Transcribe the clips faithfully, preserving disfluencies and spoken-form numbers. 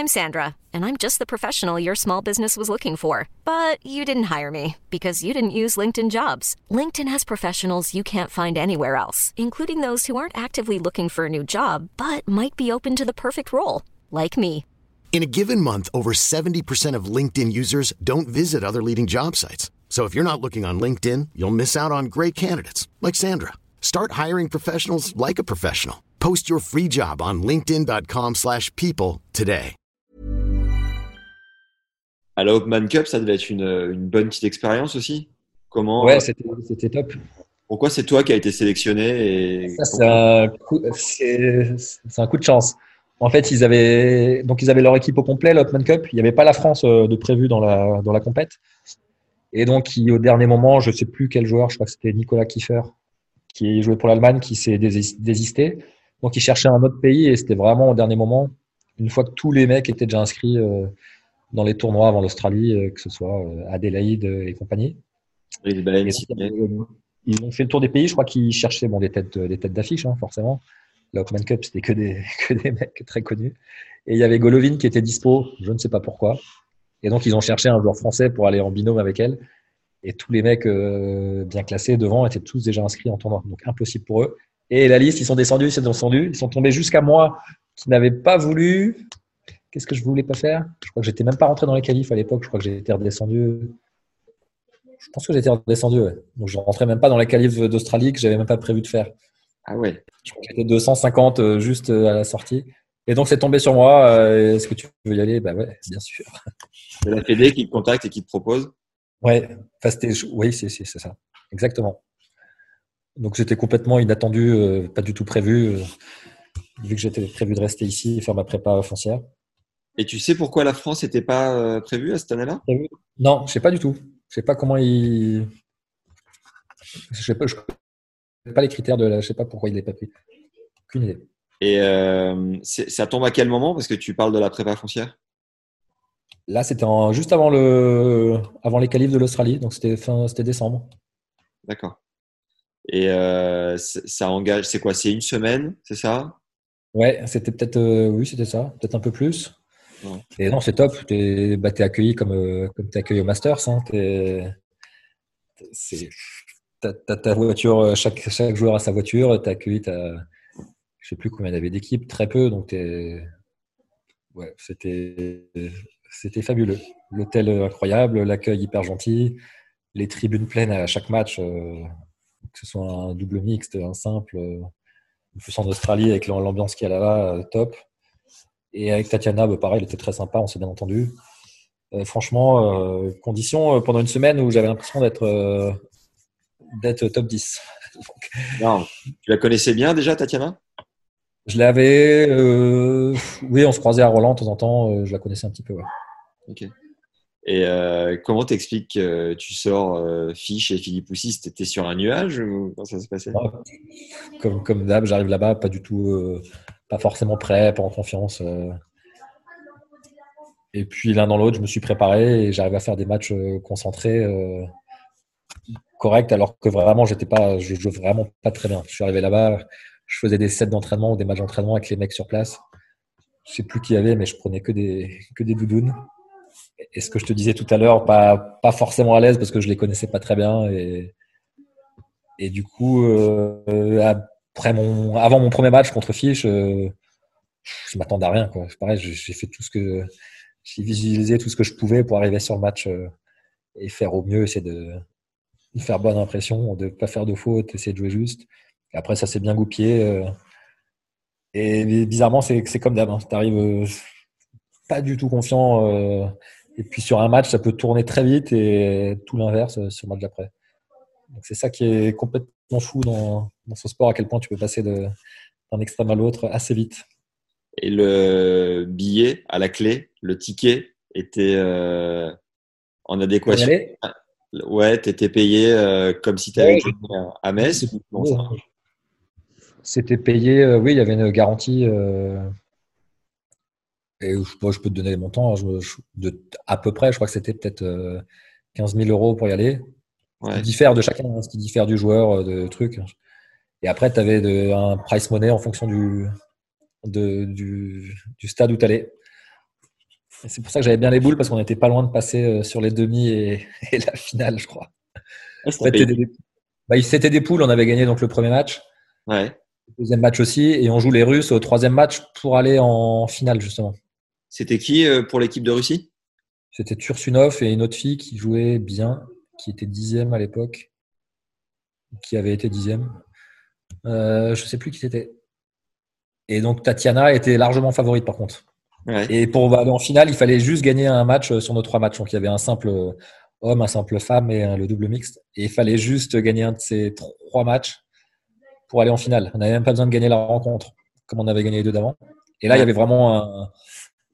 I'm Sandra, and I'm just the professional your small business was looking for. But you didn't hire me because you didn't use LinkedIn Jobs. LinkedIn has professionals you can't find anywhere else, including those who aren't actively looking for a new job, but might be open to the perfect role, like me. In a given month, over seventy percent of LinkedIn users don't visit other leading job sites. So if you're not looking on LinkedIn, you'll miss out on great candidates like Sandra. Start hiring professionals like a professional. Post your free job on linkedin.com slash people today. À la Hopman Cup, ça devait être une, une bonne petite expérience aussi. Comment Ouais, c'était, c'était top. Pourquoi c'est toi qui as été sélectionné et Ça, c'est un, coup, c'est, c'est un coup de chance. En fait, ils avaient, donc ils avaient leur équipe au complet, l'Hopman Cup. Il n'y avait pas la France de prévu dans la, dans la compète. Et donc, il, au dernier moment, je ne sais plus quel joueur, je crois que c'était Nicolas Kiefer, qui jouait pour l'Allemagne, qui s'est désisté. Donc, ils cherchaient un autre pays et c'était vraiment au dernier moment, une fois que tous les mecs étaient déjà inscrits euh, dans les tournois avant l'Australie, euh, que ce soit euh, Adélaïde et compagnie. Et les baleines, et donc, euh, ils ont fait le tour des pays. Je crois qu'ils cherchaient bon, des têtes, des têtes d'affiche, hein, forcément. La Hopman Cup, c'était que des, que des mecs très connus. Et il y avait Golovin qui était dispo, je ne sais pas pourquoi. Et donc, ils ont cherché un joueur français pour aller en binôme avec elle. Et tous les mecs euh, bien classés devant étaient tous déjà inscrits en tournoi. Donc, impossible pour eux. Et la liste, ils sont descendus, ils sont descendus. Ils sont tombés jusqu'à moi, qui n'avais pas voulu. Qu'est-ce que je voulais pas faire ? Je crois que j'étais même pas rentré dans les qualifs à l'époque. Je crois que j'étais redescendu. Je pense que j'étais redescendu, ouais. Donc, je rentrais même pas dans les qualifs d'Australie que j'avais même pas prévu de faire. Ah ouais. Je crois que j'étais deux cent cinquante euh, juste euh, à la sortie. Et donc, c'est tombé sur moi. Euh, Est-ce que tu veux y aller ? Bah ouais, bien sûr. C'est la Fédé qui te contacte et qui te propose ? Ouais. Enfin, c'était, oui, c'est, c'est, c'est ça. Exactement. Donc, c'était complètement inattendu, euh, pas du tout prévu, euh, vu que j'étais prévu de rester ici et faire ma prépa foncière. Et tu sais pourquoi la France n'était pas euh, prévue à cette année-là ? Non, je sais pas du tout. Je sais pas comment ils. Je sais pas, je connais pas les critères de la. Je sais pas pourquoi il n'est pas pris. Aucune idée. Et euh, c'est, ça tombe à quel moment ? Parce que tu parles de la prépa foncière. Là, c'était en, juste avant le, avant les qualifs de l'Australie, donc c'était fin, c'était décembre. D'accord. Et euh, ça engage. C'est quoi ? C'est une semaine, c'est ça ? Ouais, c'était peut-être, euh, oui, c'était ça, peut-être un peu plus. Ouais. Et non, c'est top. T'es, bah, t'es accueilli comme, euh, comme t'es accueilli au Masters. Hein. T'es, c'est, t'as, t'as ta voiture, chaque, chaque joueur a sa voiture. T'es accueilli, t'as, je sais plus combien il y avait d'équipes, très peu. Donc t'es, ouais, c'était, c'était fabuleux. L'hôtel incroyable, l'accueil hyper gentil, les tribunes pleines à chaque match, euh, que ce soit un double mixte, un simple. Euh, plus en Australie avec l'ambiance qu'il y a là-bas, euh, top. Et avec Tatiana, bah, pareil, elle était très sympa, on s'est bien entendu. Euh, franchement, euh, condition euh, pendant une semaine où j'avais l'impression d'être, euh, d'être top dix. Donc, Non. Tu la connaissais bien déjà, Tatiana ? je l'avais, euh, oui, on se croisait à Roland de temps en temps, euh, je la connaissais un petit peu. Ouais. Ok. Et euh, comment t'expliques que tu sors euh, Fiche et Philippe Poussy ? C'était sur un nuage ou comment ça se passait ? Ouais. Comme, comme d'hab, j'arrive là-bas, pas du tout, euh, pas forcément prêt, pas en confiance. Euh. Et puis l'un dans l'autre, je me suis préparé et j'arrive à faire des matchs euh, concentrés, euh, corrects, alors que vraiment, j'étais pas, je jouais vraiment pas très bien. Je suis arrivé là-bas, je faisais des sets d'entraînement ou des matchs d'entraînement avec les mecs sur place. Je sais plus qui y avait, mais je prenais que des, que des doudounes. Et ce que je te disais tout à l'heure, pas, pas forcément à l'aise parce que je les connaissais pas très bien. Et, et du coup, euh, après mon, avant mon premier match contre Fiche, euh, je m'attendais à rien, quoi. C'est pareil, j'ai fait tout ce que, j'ai visualisé tout ce que je pouvais pour arriver sur le match euh, et faire au mieux, essayer de, de faire bonne impression, de pas faire de fautes, essayer de jouer juste. Et après, ça s'est bien goupillé. Euh, et bizarrement, c'est, c'est comme d'hab. Hein. Tu arrives euh, pas du tout confiant. Euh, et puis sur un match, ça peut tourner très vite et tout l'inverse euh, sur le match d'après. Donc c'est ça qui est complètement fou dans, dans ce sport, à quel point tu peux passer de, d'un extrême à l'autre assez vite. Et le billet à la clé, le ticket, était euh, en Pour y adéquation. aller ? Ouais, tu étais payé euh, comme si tu avais Ouais, été à Metz. c'était, Bon, ça... c'était payé, euh, oui, il y avait une garantie. Euh, et je, bon, je peux te donner les montants, hein, je, je, de, à peu près, je crois que c'était peut-être euh, quinze mille euros pour y aller. Ce qui Ouais. diffère de chacun, hein, ce qui diffère du joueur, euh, de trucs. Et après, tu avais un price money en fonction du, de, du, du stade où tu allais. Et c'est pour ça que j'avais bien les boules parce qu'on n'était pas loin de passer euh, sur les demi et, et la finale, je crois. Ouais, En fait, c'était c'était des, bah, c'était des poules. On avait gagné donc le premier match, ouais. le deuxième match aussi, et on joue les Russes au troisième match pour aller en finale justement. C'était qui euh, pour l'équipe de Russie? C'était Tursunov et une autre fille qui jouait bien, qui était dixième à l'époque, qui avait été dixième. Euh, je sais plus qui c'était. Et donc Tatiana était largement favorite par contre. Ouais. Et pour aller en finale, il fallait juste gagner un match sur nos trois matchs. Donc il y avait un simple homme, un simple femme et le double mixte. Et il fallait juste gagner un de ces trois matchs pour aller en finale. On n'avait même pas besoin de gagner la rencontre, comme on avait gagné les deux d'avant. Et là, ouais. il y avait vraiment un,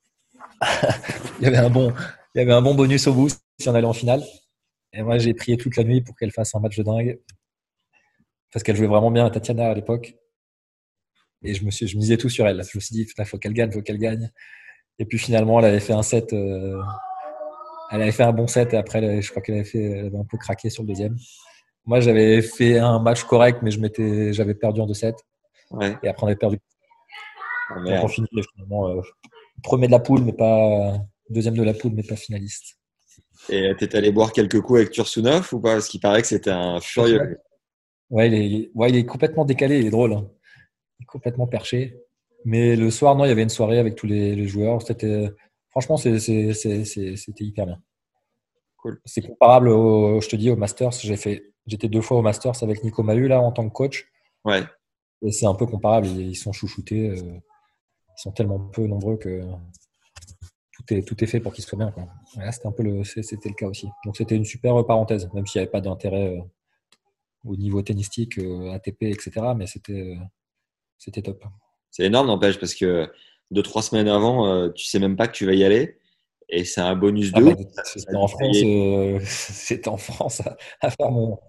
il y avait un bon, il y avait un bon bonus au bout si on allait en finale. Et moi, j'ai prié toute la nuit pour qu'elle fasse un match de dingue, parce qu'elle jouait vraiment bien, Tatiana à l'époque. Et je me suis, je misais tout sur elle. Je me suis dit, il faut qu'elle gagne, faut qu'elle gagne. Et puis finalement, elle avait fait un set, euh, elle avait fait un bon set. Et après, je crois qu'elle avait fait, elle avait un peu craqué sur le deuxième. Moi, j'avais fait un match correct, mais je m'étais, j'avais perdu en deux sets. Ouais. Et après, on avait perdu. Oh, donc on finit finalement euh, premier de la poule, mais pas deuxième de la poule, mais pas finaliste. Et t'es allé boire quelques coups avec Tursunov ou pas? Parce qu'il paraît que c'était un furieux. Ouais, il est, ouais, il est complètement décalé, il est drôle. Hein. Il est complètement perché. Mais le soir, non, il y avait une soirée avec tous les, les joueurs. C'était, franchement, c'est, c'est, c'est, c'est, c'était hyper bien. Cool. C'est comparable, au, je te dis, au Masters. J'ai fait, j'étais deux fois au Masters avec Nico Mahut là en tant que coach. Ouais. Et c'est un peu comparable. Ils sont chouchoutés. Euh, ils sont tellement peu nombreux que tout est, tout est fait pour qu'ils soient bien. Quoi. Et là, c'était un peu le, c'était le cas aussi. Donc c'était une super parenthèse, même s'il n'y avait pas d'intérêt euh, au niveau tennistique, euh, A T P, et cetera. Mais c'était, euh, c'était top. C'est énorme, n'empêche, parce que deux, trois semaines avant, euh, tu sais même pas que tu vas y aller. Et c'est un bonus de ah ouf. Bah, c'était, en France, euh, c'était en France à, à faire mon.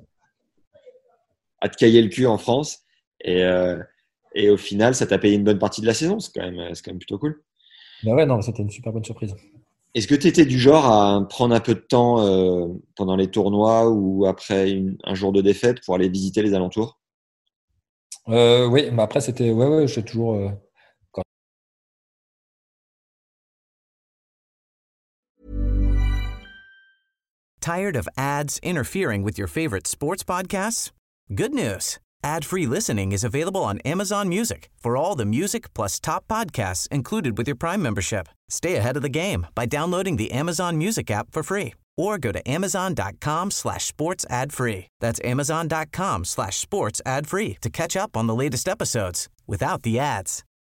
À te cailler le cul en France. Et, euh, et au final, ça t'a payé une bonne partie de la saison. C'est quand même, c'est quand même plutôt cool. Bah ouais, non, c'était une super bonne surprise. Est-ce que tu étais du genre à prendre un peu de temps euh, pendant les tournois ou après une, un jour de défaite pour aller visiter les alentours? Euh, oui, mais après, c'était. Ouais, ouais, j'ai toujours. Euh, quand... Tired of ads interfering with your favorite sports podcasts? Good news. Ad-free listening is available on Amazon Music for all the music plus top podcasts included with your Prime membership. Stay ahead of the game by downloading the Amazon Music app for free or go to amazon.com slash sports ad free. That's amazon.com slash sports ad free to catch up on the latest episodes without the ads.